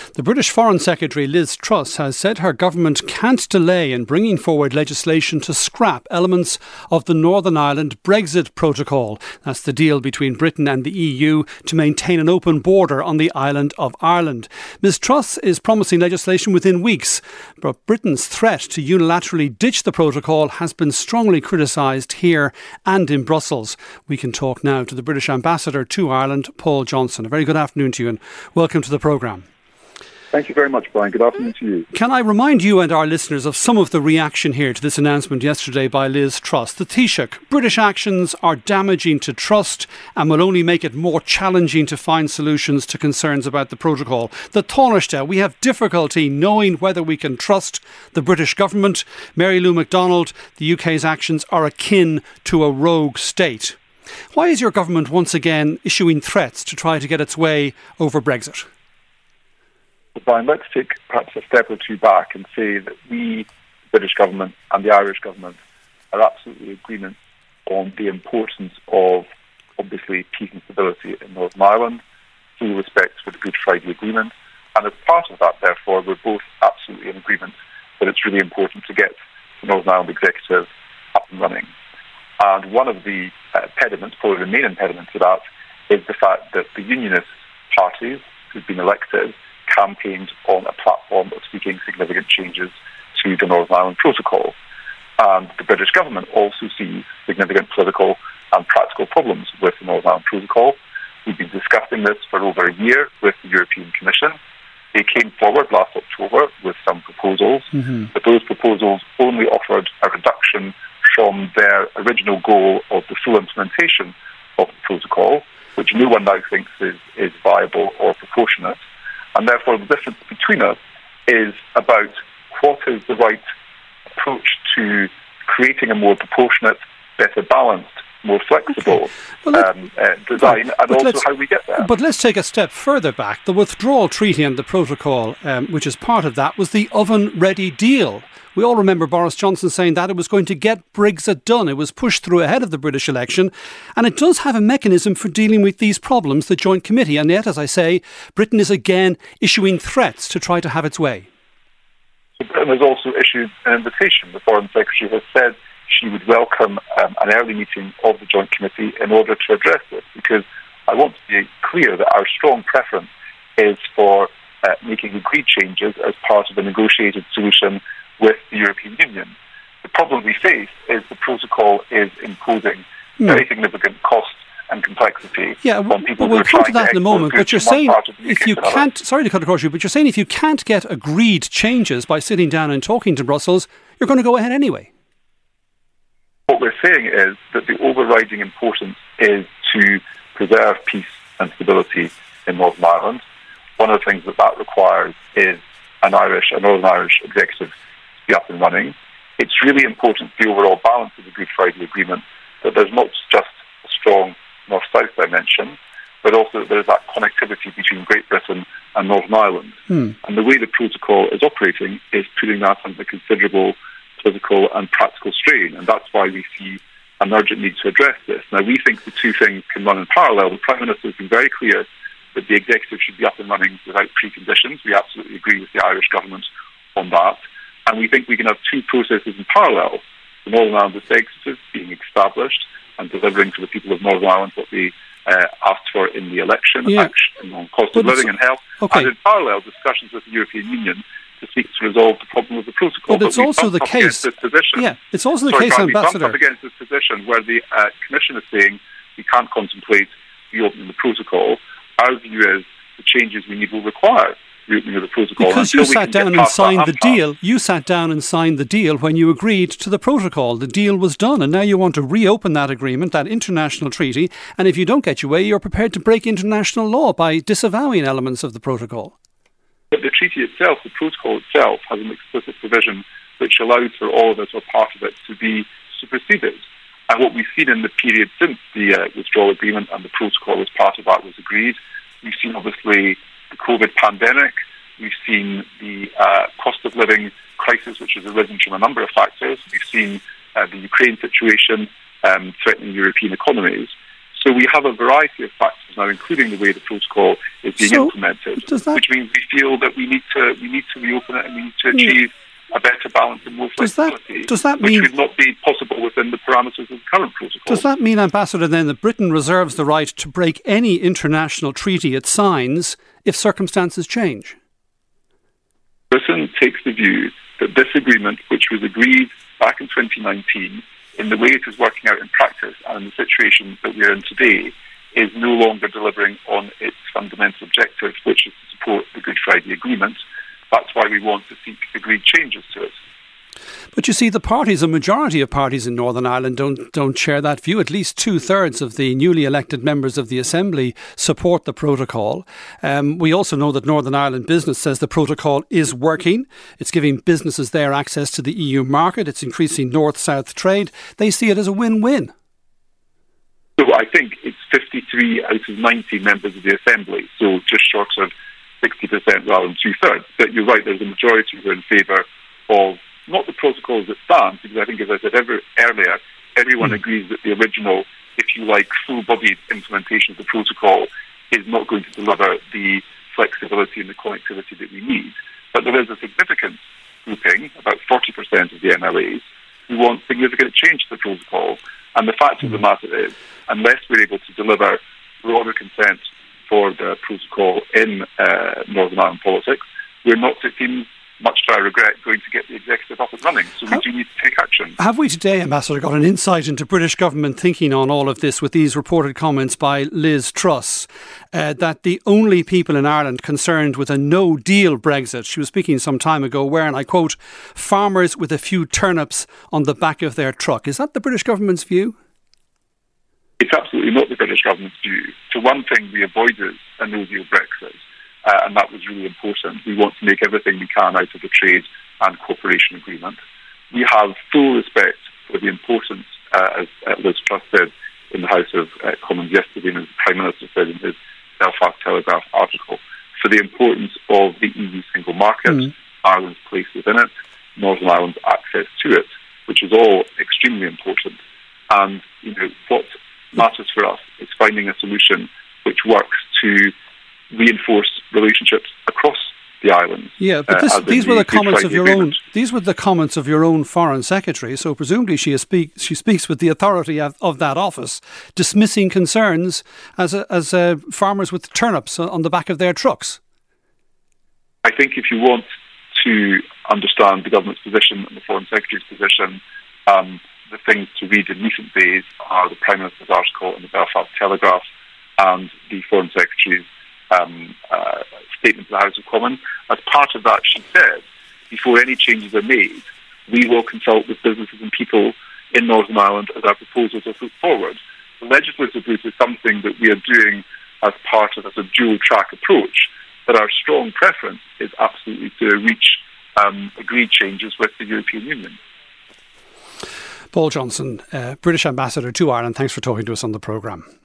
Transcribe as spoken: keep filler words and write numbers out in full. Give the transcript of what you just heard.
The British Foreign Secretary Liz Truss has said her government can't delay in bringing forward legislation to scrap elements of the Northern Ireland Brexit Protocol. That's the deal between Britain and the E U to maintain an open border on the island of Ireland. Miz Truss is promising legislation within weeks, but Britain's threat to unilaterally ditch the protocol has been strongly criticised here and in Brussels. We can talk now to the British Ambassador to Ireland, Paul Johnson. A very good afternoon to you and welcome to the programme. Thank you very much, Brian. Good afternoon to you. Can I remind you and our listeners of some of the reaction here to this announcement yesterday by Liz Truss? The Taoiseach, British actions are damaging to trust and will only make it more challenging to find solutions to concerns about the protocol. The Taoiseach, we have difficulty knowing whether we can trust the British government. Mary Lou MacDonald, the U K's actions are akin to a rogue state. Why is your government once again issuing threats to try to get its way over Brexit? Brian, let's take perhaps a step or two back and say that we, the British government and the Irish government, are absolutely in agreement on the importance of, obviously, peace and stability in Northern Ireland, full respect for the Good Friday Agreement, and as part of that, therefore, we're both absolutely in agreement that it's really important to get the Northern Ireland Executive up and running. And one of the uh, impediments, probably the main impediment to that, is the fact that the unionist parties who've been elected campaigned on a platform of seeking significant changes to the Northern Ireland Protocol. And the British government also sees significant political and practical problems with the Northern Ireland Protocol. We've been discussing this for over a year with the European Commission. They came forward last October with some proposals, mm-hmm. but those proposals only offered a reduction from their original goal of the full implementation of the protocol, which no one now thinks is, is viable or proportionate. And therefore the difference between us is about what is the right approach to creating a more proportionate, better balanced, more flexible okay. well, um, uh, design, but, and but also how we get there. But let's take a step further back. The withdrawal treaty and the protocol, um, which is part of that, was the oven-ready deal. We all remember Boris Johnson saying that it was going to get Brexit done. It was pushed through ahead of the British election. And it does have a mechanism for dealing with these problems, the Joint Committee. And yet, as I say, Britain is again issuing threats to try to have its way. So Britain has also issued an invitation. The Foreign Secretary has said she would welcome um, an early meeting of the Joint Committee in order to address this. Because I want to be clear that our strong preference is for uh, making agreed changes as part of a negotiated solution with the European Union. The problem we face is the protocol is imposing mm. very significant costs and complexity yeah, on people well, who are we'll come trying to that to in a moment, but you're saying if you can't, sorry to cut across you, but you're saying if you can't get agreed changes by sitting down and talking to Brussels, you're going to go ahead anyway. What we're saying is that the overriding importance is to preserve peace and stability in Northern Ireland. One of the things that that requires is an Irish, a Northern Irish executive up and running. It's really important for the overall balance of the Good Friday Agreement that there's not just a strong north-south dimension, but also that there's that connectivity between Great Britain and Northern Ireland. Hmm. And the way the protocol is operating is putting that under considerable political and practical strain, and that's why we see an urgent need to address this. Now, we think the two things can run in parallel. The Prime Minister has been very clear that the executive should be up and running without preconditions. We absolutely agree with the Irish government on that. And we think we can have two processes in parallel. The Northern Ireland Executive being established and delivering to the people of Northern Ireland what they uh, asked for in the election, yeah. action on cost of living and health, okay. and in parallel discussions with the European Union to seek to resolve the problem of the protocol. But it's but also the case. Yeah, it's also the Sorry, case, Brian, Ambassador. We bumped up against this position where the uh, Commission is saying we can't contemplate reopening the protocol. Our view is the changes we need will require the protocol. Because you sat down and signed the deal. You sat down and signed the deal when you agreed to the protocol. The deal was done, and now you want to reopen that agreement, that international treaty, and if you don't get your way, you're prepared to break international law by disavowing elements of the protocol. But the treaty itself, the protocol itself, has an explicit provision which allows for all of it or part of it to be superseded. And what we've seen in the period since the uh, withdrawal agreement and the protocol as part of that was agreed, we've seen obviously the COVID pandemic. We've seen the uh, cost of living crisis, which has arisen from a number of factors. We've seen uh, the Ukraine situation um, threatening European economies. So we have a variety of factors now, including the way the protocol is being so implemented, that, which means we feel that we need to we need to reopen it and we need to achieve yeah. a better balance and more flexibility, does that, does that which mean, would not be possible within the parameters of the current protocol. Does that mean, Ambassador, then that Britain reserves the right to break any international treaty it signs if circumstances change? Britain takes the view that this agreement, which was agreed back in twenty nineteen, in the way it is working out in practice and in the situation that we are in today, is no longer delivering on its fundamental objective, which is to support the Good Friday Agreement. That's why we want to seek agreed changes to it. But you see, the parties, a majority of parties in Northern Ireland don't don't share that view. At least two-thirds of the newly elected members of the Assembly support the protocol. Um, we also know that Northern Ireland Business says the protocol is working. It's giving businesses there access to the E U market. It's increasing north-south trade. They see it as a win-win. So I think it's fifty-three out of ninety members of the Assembly, so just short of sixty percent rather than two-thirds. But you're right, there's a majority who are in favour of not the protocol as it stands, because I think, as I said ever, earlier, everyone mm. agrees that the original, if you like, full-bodied implementation of the protocol is not going to deliver the flexibility and the connectivity that we need. But there is a significant grouping, about forty percent of the M L As, who want significant change to the protocol. And the fact mm. of the matter is, unless we're able to deliver broader consent for the protocol in uh, Northern Ireland politics, we're not, it seems, much to our regret, going to get the executive up and running. So we have, do need to take action. Have we today, Ambassador, got an insight into British government thinking on all of this with these reported comments by Liz Truss, uh, that the only people in Ireland concerned with a no-deal Brexit, she was speaking some time ago, were, and I quote, farmers with a few turnips on the back of their truck. Is that the British government's view? It's absolutely not the British government's view. For one thing, we avoided a no-deal Brexit. Uh, and that was really important. We want to make everything we can out of the trade and cooperation agreement. We have full respect for the importance, uh, as uh, Liz Truss said in the House of uh, Commons yesterday, and as the Prime Minister said in his Belfast Telegraph article, for the importance of the E U single market, mm. Ireland's place within it, Northern Ireland's access to it, which is all extremely important. And you know what matters for us is finding a solution which works to reinforce relationships across the island. Yeah, but this, uh, these were the, the comments of your agreement. own. These were the comments of your own Foreign Secretary. So presumably she speak, she speaks with the authority of, of that office, dismissing concerns as a, as uh, farmers with turnips on the back of their trucks. I think if you want to understand the government's position and the Foreign Secretary's position, um, the things to read in recent days are the Prime Minister's article in the Belfast Telegraph and the Foreign Secretary's Um, uh, statement to the House of Commons. As part of that, she said, before any changes are made, we will consult with businesses and people in Northern Ireland as our proposals are put forward. The legislative route is something that we are doing as part of a dual-track approach, but our strong preference is absolutely to reach um, agreed changes with the European Union. Paul Johnson, uh, British Ambassador to Ireland, thanks for talking to us on the programme.